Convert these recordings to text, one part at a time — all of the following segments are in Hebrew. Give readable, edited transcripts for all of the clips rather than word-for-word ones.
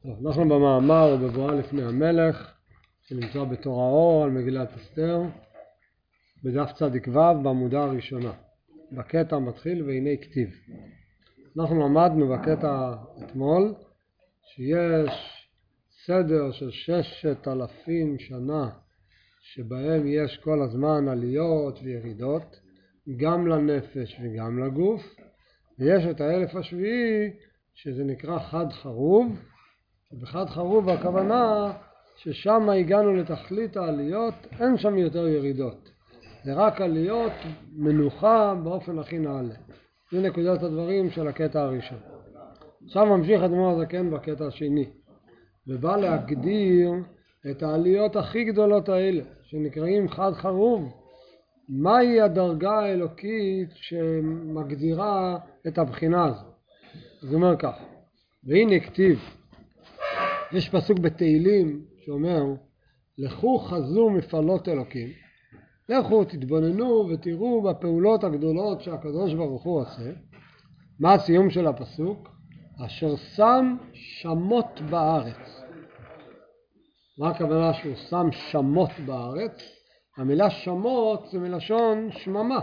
טוב, אנחנו במאמר בבואה לפני המלך שנמצא בתור האור על מגילת אסתר בדף צדיק ו' בעמודה הראשונה. בקטע מתחיל והנה כתיב. אנחנו למדנו בקטע אתמול שיש סדר של 6,000 שנה שבהם יש כל הזמן עליות וירידות גם לנפש וגם לגוף, ויש את האלף השביעי שזה נקרא חד חרוב. בחד חרוב הכוונה ששם הגענו לתכלית העליות, אין שם יותר ירידות, זה רק עליות, מנוחה באופן הכי נעלה. זה נקודת הדברים של הקטע הראשון. עכשיו ממשיך אדמו"ר הזקן בקטע השני ובא להגדיר את העליות הכי גדולות האלה שנקראים חד חרוב. מהי הדרגה האלוקית שמגדירה את הבחינה הזו? זאת אומרת כך, והנה כתיב, יש פסוק בתהילים שאומר לכו חזו מפעלות אלוקים, לכו תתבוננו ותראו בפעולות הגדולות שהקדוש ברוך הוא עושה. מה הסיום של הפסוק? אשר שם שמות בארץ. מה הכוונה שהוא שם שמות בארץ? המילה שמות זה מלשון שממה,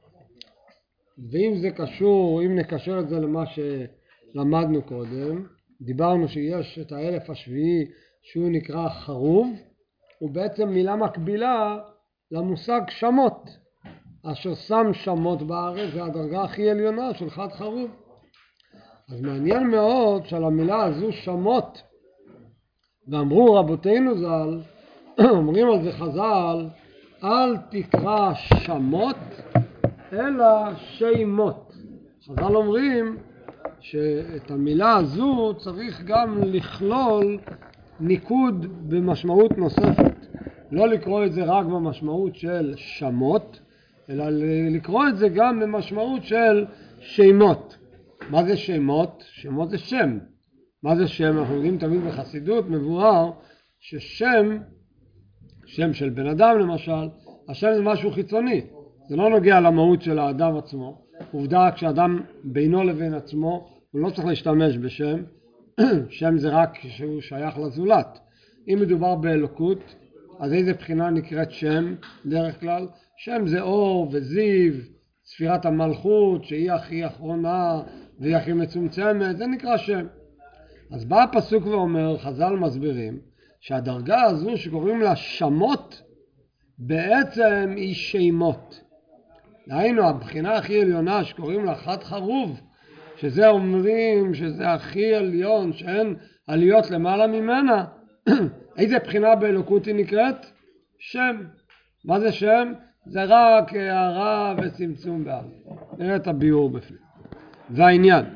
ואם זה קשור, אם נקשר את זה למה שלמדנו קודם, דיברנו שיש את האלף השביעי שהוא נקרא חרוב, הוא בעצם מילה מקבילה למושג שמות. אשר שם שמות בארץ זה הדרגה הכי עליונה של חד חרוב. אז מעניין מאוד שעל המילה הזו שמות, ואמרו רבותינו ז"ל, אומרים על זה חז"ל, אל תקרא שמות אלא שמות. חז"ל אומרים שאת המילה הזו צריך גם לכלול ניקוד במשמעות נוספת, לא לקרוא את זה רק במשמעות של שמות, אלא לקרוא את זה גם במשמעות של שמות. מה זה שמות? שמות זה שם. מה זה שם? אנחנו יודעים תמיד בחסידות מבואר ששם, שם של בן אדם למשל, השם זה משהו חיצוני, זה לא נוגע למהות של האדם עצמו. עובדה כשאדם בינו לבין עצמו הוא לא צריך להשתמש בשם, שם זה רק כשהוא שייך לזולת. אם מדובר באלוקות, אז איזה בחינה נקראת שם דרך כלל? שם זה אור וזיו, ספירת המלכות שהיא הכי אחרונה והיא הכי מצומצמת, זה נקרא שם. אז בא הפסוק ואומר, חז"ל מסבירים, שהדרגה הזו שקוראים לה שמות, בעצם היא שמות. דהיינו, הבחינה הכי עליונה שקוראים לה חד חרוב, שזה אומרים שזה הכי עליון, שאין עליות למעלה ממנה. איזה בחינה באלוקות היא נקראת? שם. מה זה שם? זה רק הערה וצמצום בעל. נראה את הביאור בפנים. והעניין,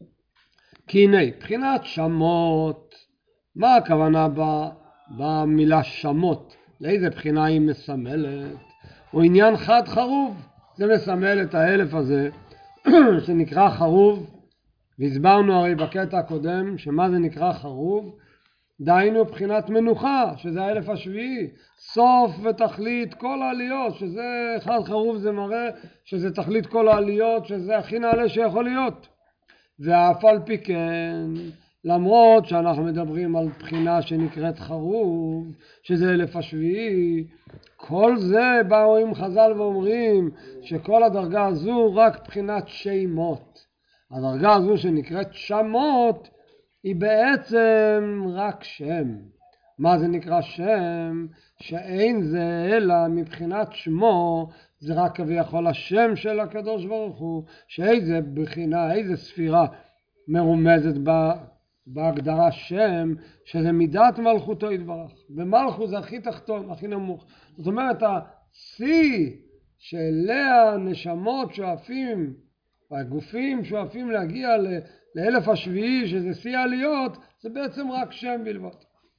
כי הנה, בחינת שמות, מה הכוונה במילה שמות? לאיזה בחינה היא מסמלת? הוא עניין חד חרוב. זה מסמל את האלף הזה שנקרא חרוב, והסברנו הרי בקטע הקודם שמה זה נקרא חרוב, דהיינו בחינת מנוחה, שזה האלף השביעי, סוף ותכלית כל העליות, שזה חד חרוב, זה מראה שזה תכלית כל העליות, שזה הכי נעלה שיכול להיות. ואף על פי כן, למרות שאנחנו מדברים על בחינה שנקראת חרוב, שזה אלף השביעי, כל זה באו עם חז"ל ואומרים שכל הדרגה הזו רק בחינת שמות. הדרגה הזו שנקראת שמות היא בעצם רק שם. מה זה נקרא שם? שאין זה אלא מבחינת שמו, זה רק כביכול השם של הקדוש ברוך הוא, שאיזה בחינה, איזה ספירה מרומזת בהגדרה שם, שזה מידת מלכותו יתברך. ומלכות זה הכי תחתון, הכי נמוך. זאת אומרת, השיא שאליה נשמות שואפים, והגופים שואפים להגיע לאלף השביעי, שזה שיא העליות, זה בעצם רק שם בלבד.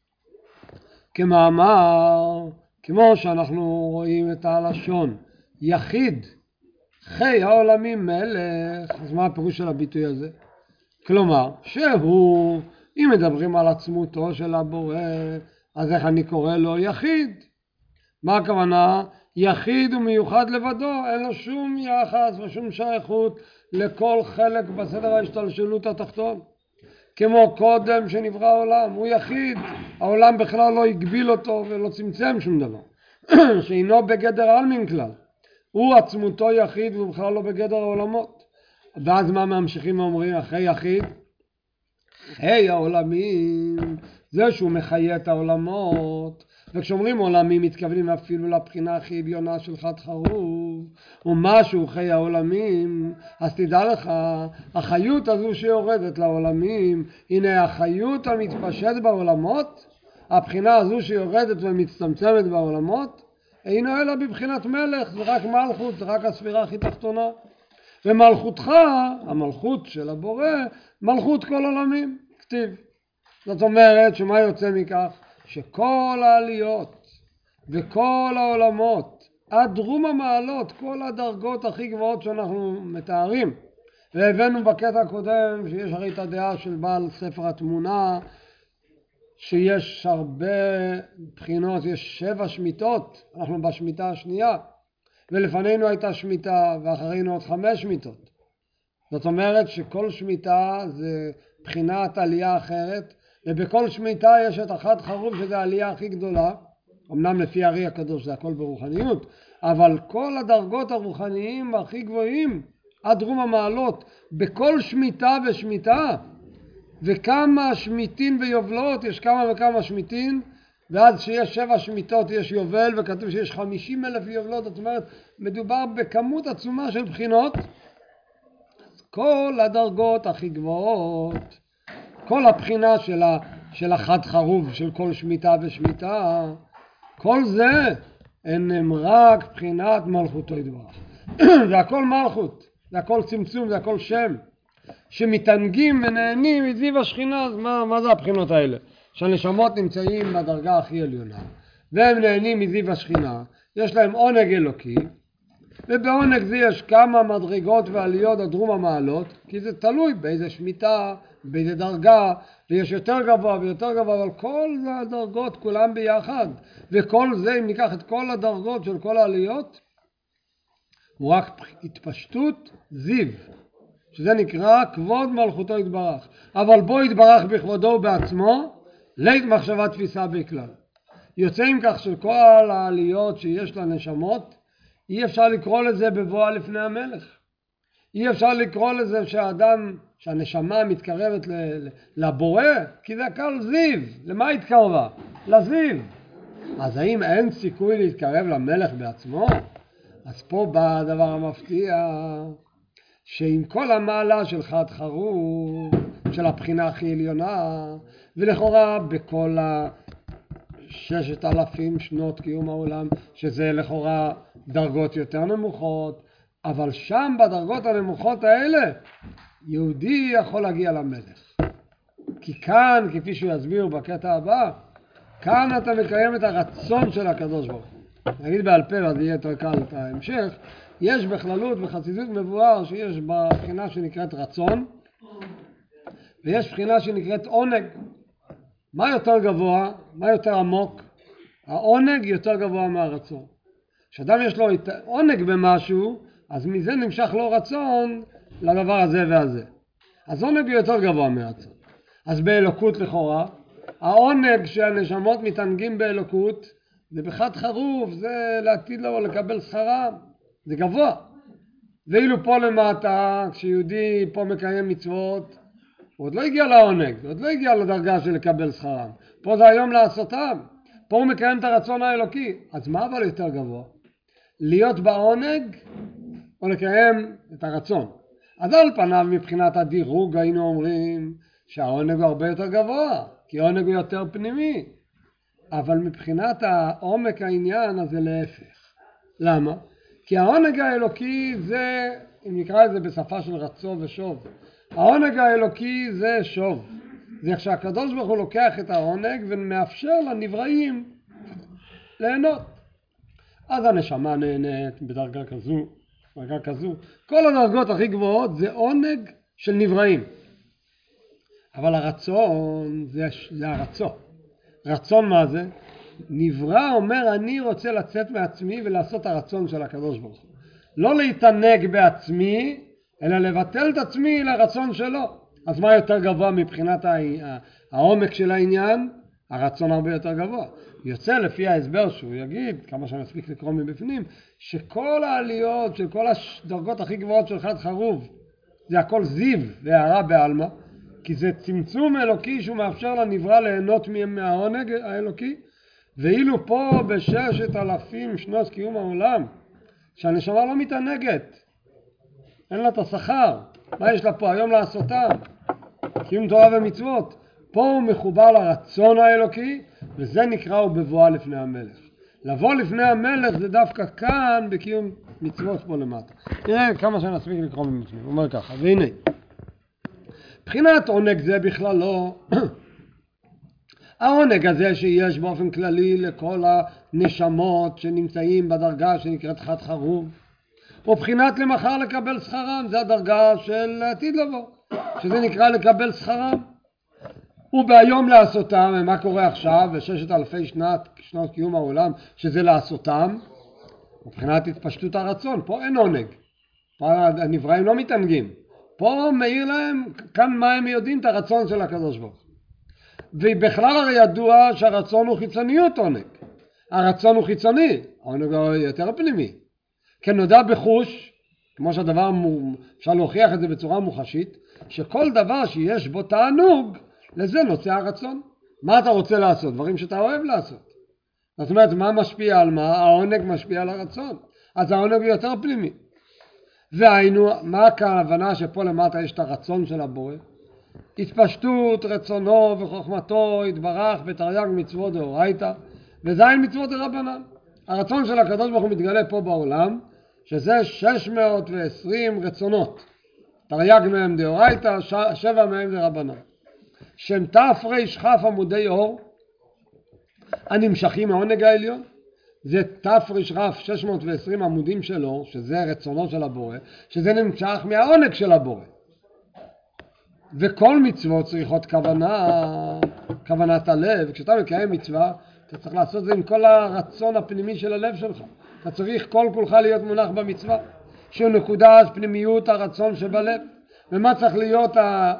כמאמר, כמו שאנחנו רואים את הלשון, יחיד, חי העולמים מלך, אז מה הפירוש של הביטוי הזה? כלומר, שהוא, אם מדברים על עצמותו של הבורא, אז איך אני קורא לו? יחיד. מה הכוונה? יחיד ומיוחד לבדו, אין לו שום יחס ושום שייכות לכל חלק בסדר ההשתלשלות התחתון. כמו קודם שנברא העולם, הוא יחיד, העולם בכלל לא הגביל אותו ולא צמצם שום דבר, שאינו בגדר עלמין כלל, הוא עצמותו יחיד והוא בכלל לא בגדר העולמות. ואז מה ממשיכים ואומרים אחרי יחיד? חיי העולמים, זה שהוא מחיה את העולמות, וכשאומרים עולמים מתכוונים אפילו לבחינה הכי עליונה של חד חרוב, ומשהו חיי העולמים, אז תדע לך, החיות הזו שיורדת לעולמים, הנה החיות המתפשט בעולמות, הבחינה הזו שיורדת ומצטמצמת בעולמות, אינו אלא בבחינת מלך, זה רק מלכות, זה רק הספירה הכי תחתונה. ומלכותך, המלכות של הבורא, מלכות כל עולמים, כתיב. זאת אומרת שמה יוצא מכך? שכל העליות וכל העולמות, עד רום המעלות, כל הדרגות הכי גבוהות שאנחנו מתארים, והבאנו בקטע הקודם שיש הרי את הדעה של בעל ספר התמונה, שיש הרבה בחינות, יש 7 שמיטות, אנחנו בשמיטה השנייה, ולפנינו הייתה שמיטה ואחרינו עוד 5 שמיטות. זאת אומרת שכל שמיטה זה בחינת עלייה אחרת, ובכל שמיטה יש את החד חרוב שזה העלייה הכי גדולה, אמנם לפי הרי הקדוש זה הכל ברוחניות, אבל כל הדרגות הרוחניים הכי גבוהים עד רום המעלות, בכל שמיטה ושמיטה, וכמה שמיטין ויובלות, יש כמה וכמה שמיטין, ואז שיש 7 שמיטות יש יובל, וכתוב שיש 50,000 יובלות, זאת אומרת, מדובר בכמות עצומה של בחינות. כל הדרגות הכי גבוהות, כל הבחינה של החד חרוב, של כל שמיטה ושמיטה, כל זה הם רק בחינת מלכותו יתברך. זה הכל מלכות, זה הכל צמצום, זה הכל שם, שמתענגים ונהנים מזיו השכינה. אז מה זה הבחינות האלה? שהנשמות נמצאים בדרגה הכי עליונה, והם נהנים מזיו השכינה, יש להם עונג אלוקי, ובעונג זה יש כמה מדרגות ועליות עד רום המעלות, כי זה תלוי באיזה שמיטה, באיזה דרגה, ויש יותר גבוה ויותר גבוה, אבל כל הדרגות כולם ביחד, וכל זה, אם ניקח את כל הדרגות של כל העליות, הוא רק התפשטות זיו, שזה נקרא כבוד מלכותו יתברך. אבל בו יתברך בכבודו בעצמו, לית מחשבה תפיסה בכלל. יוצא עם כך של כל העליות שיש לנשמות, אי אפשר לקרוא לזה בבואה לפני המלך. אי אפשר לקרוא לזה שהנשמה מתקרבת לבורא, כי זה הכל זיו. למה התקרבה? לזיו. אז האם אין סיכוי להתקרב למלך בעצמו? אז פה בא הדבר המפתיע, שעם כל המעלה של חד חרוב, של הבחינה הכי עליונה, ולכאורה בכל 6,000 שנות קיום העולם, שזה לכאורה דרגות יותר נמוכות, אבל שם בדרגות הנמוכות האלה, יהודי יכול להגיע למלך. כי כאן, כפי שהוא יסביר בקטע הבא, כאן אתה מקיים את הרצון של הקדוש ברוך הוא. נגיד בעל פה, אז יהיה יותר קל את ההמשך, יש בכללות וחסידות מבואר שיש בבחינה שנקראת רצון, ויש בחינה שנקראת עונג. מה יותר גבוה? מה יותר עמוק? העונג יותר גבוה מהרצון. כשאדם יש לו עונג במשהו, אז מזה נמשך לו רצון לדבר הזה והזה. אז עונג הוא יותר גבוה מהרצון. אז באלוקות לכאורה, העונג שהנשמות מתענגים באלוקות, זה בחד חרוב, זה לעתיד לו לקבל שכרם. זה גבוה. ואילו פה למטה, כשיהודי פה מקיים מצוות, הוא עוד לא הגיע לעונג, הוא עוד לא הגיע לדרגה של לקבל שכרם. פה זה היום לעשותם. פה הוא מקיים את הרצון האלוקי. אז מה אבל יותר גבוה? להיות בעונג או לקיים את הרצון? אז על פניו מבחינת הדירוג היינו אומרים שהעונג הוא הרבה יותר גבוה, כי העונג הוא יותר פנימי. אבל מבחינת העומק העניין אז זה להפך. למה? כי העונג האלוקי זה, אם נקרא את זה בשפה של רצון ושוב, העונג האלוקי זה שוב. זה כשהקדוש ברוך הוא לוקח את העונג ומאפשר לנבראים ליהנות. אז הנשמה נהנית בדרגה כזו, דרגה כזו. כל הדרגות הכי גבוהות זה עונג של נבראים. אבל הרצון זה הרצון. רצון מה זה? נברא אומר אני רוצה לצאת מעצמי ולעשות הרצון של הקדוש ברוך הוא. לא להתענג בעצמי, אלא לבטל את עצמי לרצון שלו. אז מה יותר גבוה מבחינת העומק של העניין? הרצון הרבה יותר גבוה. יוצא לפי ההסבר שהוא יגיד, כמה שאני מספיק לקרוא מבפנים, שכל העליות של כל הדרגות הכי גבוהות של חד חרוב, זה הכל זיו והערה בעלמא, כי זה צמצום אלוקי שהוא מאפשר לנברא ליהנות מהעונג האלוקי, ואילו פה ב6,000 שנות קיום העולם, שהנשמה לא מתענגת, אין לה את השכר, מה יש לה פה היום לעשותם? קיום תורה ומצוות. פה הוא מחובר לרצון האלוקי, וזה נקרא הוא בבואה לפני המלך. לבוא לפני המלך זה דווקא כאן בקיום מצוות פה למטה. נראה כמה שנספיק לקרוא מבפנים. הוא אומר ככה, והנה, מבחינת עונג זה בכלל לא, העונג הזה שיש באופן כללי לכל הנשמות שנמצאים בדרגה שנקראת חד חרוב, ובחינת למחר לקבל שכרם, זה הדרגה של עתיד לבוא, שזה נקרא לקבל שכרם. וביום לעשותם, ומה קורה עכשיו, ב6,000 שנות קיום העולם, שזה לעשותם, מבחינת התפשטות הרצון, פה אין עונג, פה הנבראים לא מתענגים, פה מאיר להם, כאן מה הם יודעים את הרצון של הקדוש ברוך הוא. ובכלל הרי ידוע שהרצון הוא חיצוניות עונג, הרצון הוא חיצוני, העונג הוא יותר פנימי, כן נודע בחוש, כמו שהדבר, אפשר להוכיח את זה בצורה מוחשית, שכל דבר שיש בו תענוג, לזה נוצא הרצון. מה אתה רוצה לעשות? דברים שאתה אוהב לעשות. זאת אומרת, מה משפיע על מה? העונג משפיע על הרצון. אז העונג הוא יותר פנימי. והיינו, מה הכוונה שפה למטה יש את הרצון של הבורא? התפשטות רצונו וחוכמתו התברך בתרי"ג מצוות דאורייתא, וזין מצוות דרבנן. הרצון של הקדוש ברוך הוא מתגלה פה בעולם, שזה 620 רצונות. תרי"ג מהם דאורייתא, 7 מהם דרבנן. שם תר"כ עמודי אור הנמשכים מהעונג העליון, זה תר"כ 620 עמודים שלו, שזה רצונו של הבורא, שזה נמשך מהעונג של הבורא. וכל מצוות צריכות כוונת הלב. כשאתה מקיים מצווה, אתה צריך לעשות זה עם כל הרצון הפנימי של הלב שלך. אתה צריך כל כולך להיות מונח במצווה, שהוא נקודת פנימיות הרצון שבלב. ומה צריך להיות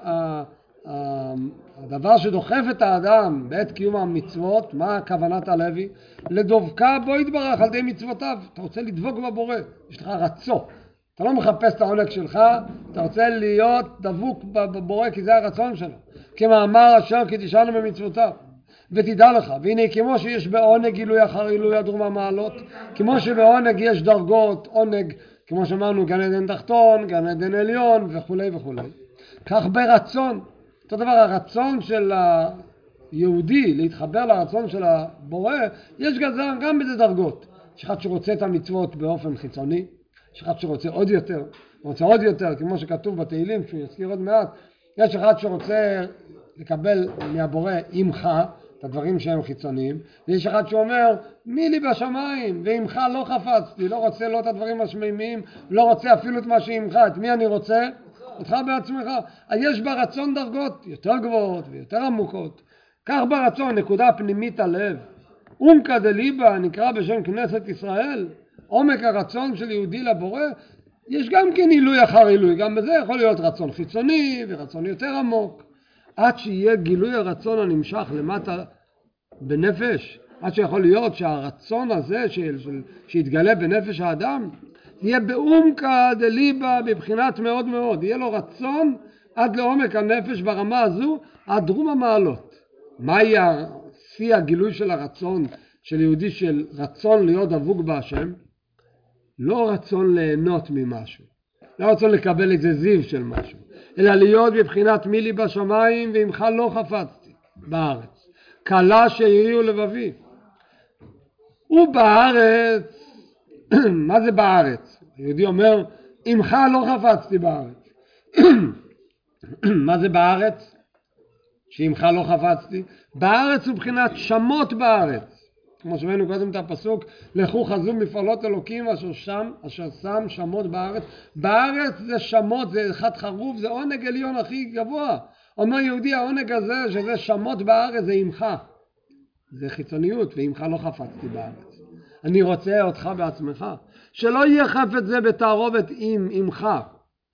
הדבר שדוחף את האדם בעת קיום המצוות? מה כוונת הלוי? לדבקה בו יתברך על ידי מצוותיו. אתה רוצה לדבוק בבורא, יש לך רצון, אתה לא מחפש את העונג שלך, אתה רוצה להיות דבוק בבורא כי זה הרצון שלו, כמאמר אשר קידשנו במצוותיו. ותדע לך, והנה כמו שיש בעונג גילוי אחר גילוי הדרום המעלות, כמו שבעונג יש דרגות עונג, כמו שאמרנו גן עדן תחתון, גן עדן עליון וכו' וכו', כך ברצון. אותו דבר הרצון של היהודי להתחבר לרצון של הבורא, יש גם בזה דרגות. יש אחד שרוצה את המצוות באופן חיצוני, יש אחד שרוצה עוד יותר, כמו שכתוב בתהילים, שהוא יזכיר עוד מעט. יש אחד שרוצה לקבל מהבורא עמך את הדברים שהם חיצוניים, ויש אחד שאומר מי לי בשמיים ועמך לא חפצתי, לא רוצה לא את הדברים השמימיים, לא רוצה אפילו את מה שעמך, את מי אני רוצה? אותך בעצמך. יש ברצון דרגות יותר גבוהות ויותר עמוקות. כך ברצון, נקודה פנימית הלב, עומקא דליבא נקרא בשם כנסת ישראל, עומק הרצון של יהודי לבורא. יש גם כן עילוי אחר עילוי, גם בזה יכול להיות רצון חיצוני ורצון יותר עמוק, עד שיהיה גילוי הרצון הנמשך למטה בנפש, עד שיכול להיות שהרצון הזה שיתגלה בנפש האדם יהיה בעומקא דליבא בבחינת מאוד מאוד, יהיה לו רצון עד לעומק הנפש ברמה הזו, עד דרום המעלות. מה יהיה שיא הגילוי של הרצון של יהודי, של רצון להיות דבוק בהשם? לא רצון ליהנות ממשהו, לא רצון לקבל איזה זיו של משהו, אלא להיות בבחינת מי לי בשמיים ועמך לא חפצתי בארץ, קלה שהריעו לבבי. ובארץ, מה זה בארץ? היהודי אומר עמך לא חפצתי בארץ. מה זה בארץ? שעמך לא חפצתי? בארץ הוא בחינת שמות בארץ, כמו שראינו קודם את הפסוק, לכו חזו מפעלות אלוקים אשר שם שמות בארץ. בארץ זה שמות, זה חד חרוב, זה עונג עליון הכי גבוה. אומר יהודי, העונג הזה שזה שמות בארץ זה עמך, זה חיצוניות, ועמך לא חפצתי בארץ, אני רוצה אותך בעצמך. שלא יהיה חפץ זה בתערובת עם עמך,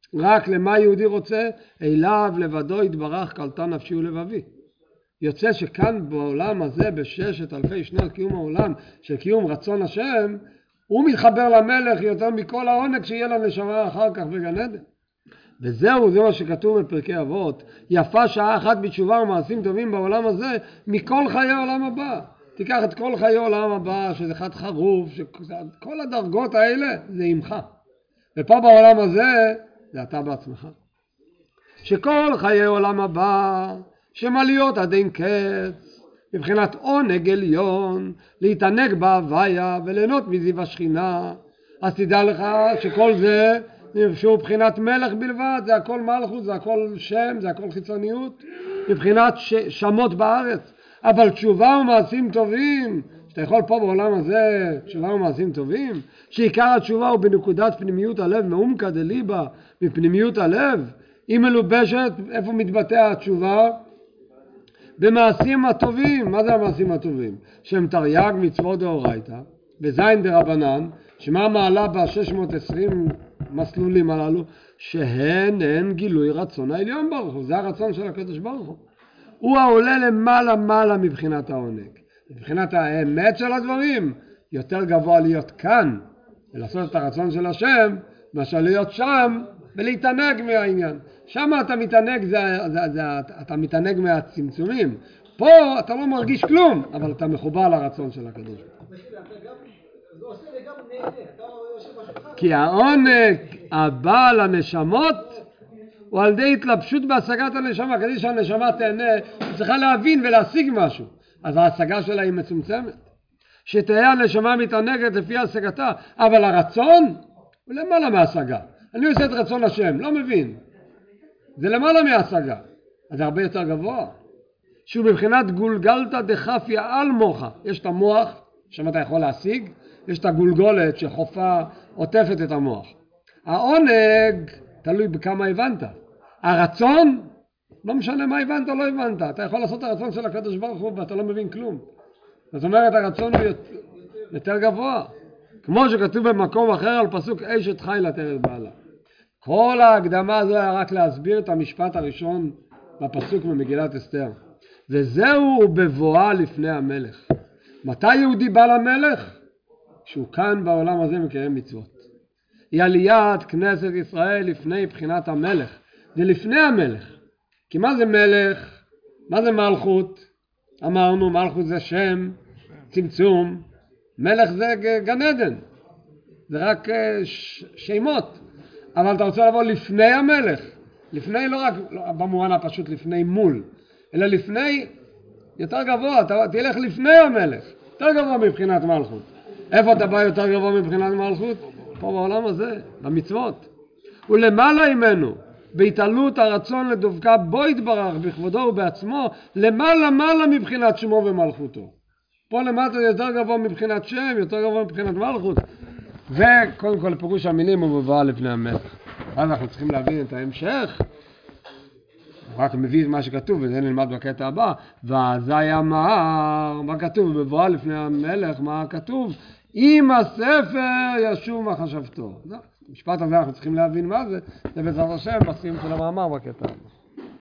רק למה יהודי רוצה? אליו לבדו יתברך קלטה נפשי ולבבי. יוצא שכאן בעולם הזה, בששת אלפי שנות קיום העולם, של קיום רצון השם, הוא מתחבר למלך יותר מכל העונג שיהיה לנשמה אחר כך בגן עדן. וזהו, זה מה שכתוב בפרקי אבות, יפה שעה אחת בתשובה ומעשים טובים בעולם הזה, מכל חיי העולם הבא. תיקח את כל חיי העולם הבא, שזה חד חרוף, כל הדרגות האלה, זה עמך. ופה בעולם הזה, זה אתה בעצמך. שכל חיי העולם הבא, שמליות עד אין קץ, מבחינת עונג עליון, להתענג בהוויה וליהנות מזיו השכינה, אז תדע לך שכל זה, שהוא מבחינת מלך בלבד, זה הכל מלכות, זה הכל שם, זה הכל חיצוניות, מבחינת שמות בארץ. אבל תשובה ומעשים טובים, שאתה יכול פה בעולם הזה, תשובה ומעשים טובים, שעיקר התשובה הוא בנקודת פנימיות הלב, מעומקא דליבא, מפנימיות הלב, היא מלובשת, איפה מתבטא התשובה? במעשים הטובים. מה זה המעשים הטובים? שהם תרי"ג מצוות דאורייתא, בזין דרבנן, שמה מעלה ב-620 מסלולים הללו, שהן גילוי רצון העליון ברוך הוא, זה הרצון של הקדוש ברוך הוא. הוא העולה למעלה מבחינת העונג. מבחינת האמת של הדברים, יותר גבוה להיות כאן, ולעשות את הרצון של השם, מאשר להיות שם, ולהתענג מהעניין. שם אתה מתענג, אתה מתענג מהצמצומים. פה אתה לא מרגיש כלום, אבל אתה מחובר לרצון של הקדוש. כי העונג הבא לנשמות הוא על ידי התלבשות בהשגת הנשמה. כדי שהנשמה תהנה, היא צריכה להבין ולהשיג משהו. אז ההשגה שלה היא מצומצמת. שתהיה הנשמה מתענגת לפי השגתה, אבל הרצון הוא למעלה מהשגה. אני עושה את רצון השם, לא מבין. זה למעלה מהשגה. אז זה הרבה יותר גבוה. שהוא בבחינת גולגלתא דחפיא על מוחא. יש את המוח, שם אתה יכול להשיג, יש את הגולגולת שחופה עוטפת את המוח. העונג תלוי בכמה הבנת. הרצון, לא משנה מה הבנת או לא הבנת. אתה יכול לעשות את הרצון של הקדוש ברוך הוא ואתה לא מבין כלום. זאת אומרת, הרצון הוא יותר גבוה. כמו שכתוב במקום אחר על פסוק אשת חיל עטרת בעלה. כל ההקדמה הזו היה רק להסביר את המשפט הראשון בפסוק ממגילת אסתר. וזהו בבואה לפני המלך. מתי יהודי בא למלך? שהוא כאן בעולם הזה מקיים מצוות. היא עליית כנסת ישראל לפני בחינת המלך. זה לפני המלך. כי מה זה מלך? מה זה מלכות? אמרנו מלכות זה שם, צמצום. מלך זה גן עדן. זה רק שמות. אבל אתה רוצה לבוא לפני המלך. לפני לא רק במובן הפשוט לפני מול. אלא לפני יותר גבוה. אתה תלך לפני המלך. יותר גבוה מבחינת מלכות. איפה אתה בא יותר גבוה מבחינת מלכות? פה בעולם הזה, במצוות. ולמעלה ממנו, בהתעלות הרצון לדבקה בו יתברך בכבודו ובעצמו, למעלה מבחינת שמו ומלכותו. פה למטה יותר גבוה מבחינת שם, יותר גבוה מבחינת מלכות. וקודם כל פירוש המילים הוא מבואה לפני המלך. אז אנחנו צריכים להבין את ההמשך. רק מביא את מה שכתוב, וזה נלמד בקטע הבא. ואזי אמר, מה כתוב? מבואה לפני המלך, מה כתוב? אם הספר ישוב מה חשבתו. המשפט הזה אנחנו צריכים להבין מה זה. זה בעזרת השם בסיום של המאמר בקטע הבא.